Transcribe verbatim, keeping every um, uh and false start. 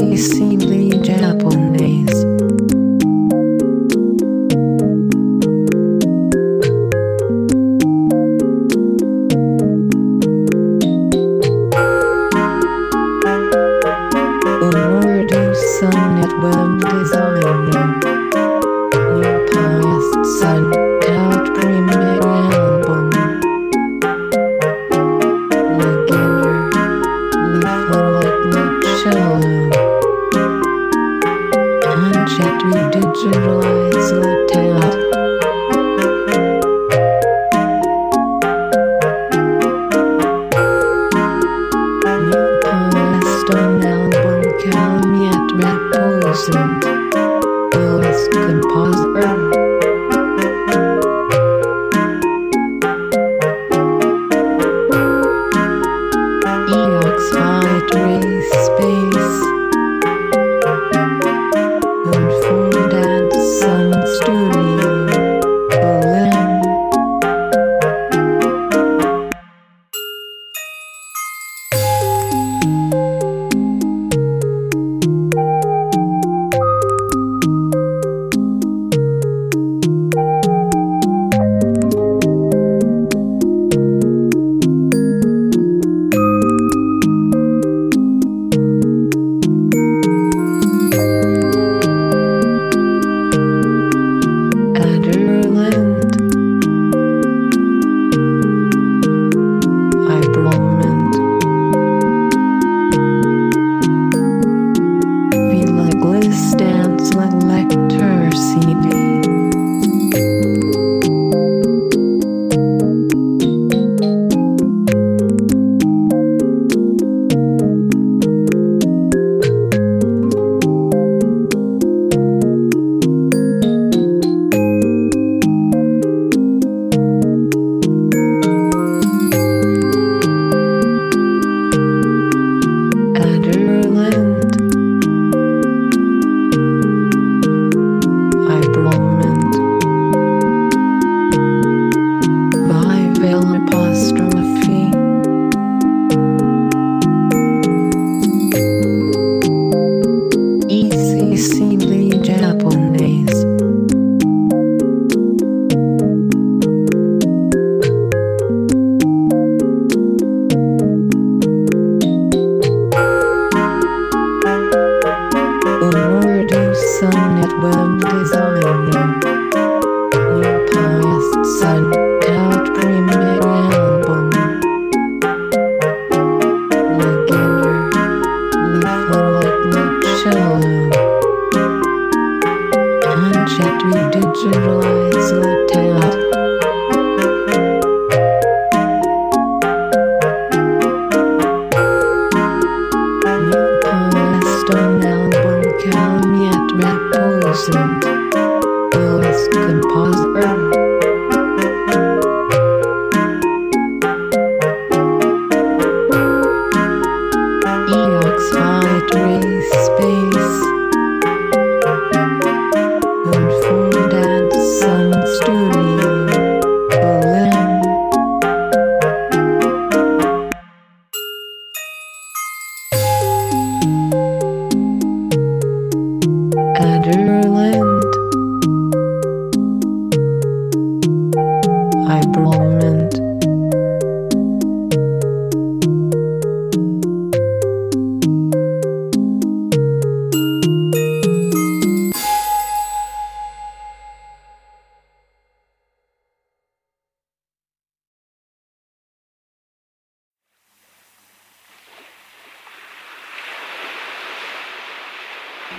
Easily Japanese. Urdu Sunnet Web Designer. Your past Sun Out Premier Album. Beginner. Leaflet Nutshell. Unchecked Redigitalize Layout. New past on album Calumet Reposant. Willis Composer. Eox Race Space. Unfold and Sun Studio. Berlin. Adderland. Ibromond. Villa Glistance Lecter C V. Adderland. Ibromond. Vivell apostrophe. Easily Japanese. Urdu Sunnet Web Designer. Your past Sun Out Premier Album. Beginner. Leaflet Nutshell. Unchecked Redigitalize Layout. New past on album Calumet Reposant. Willis Composer. Eox Race Space. Unfold and Sun Studio. Berlin. Adderland. Ibromond.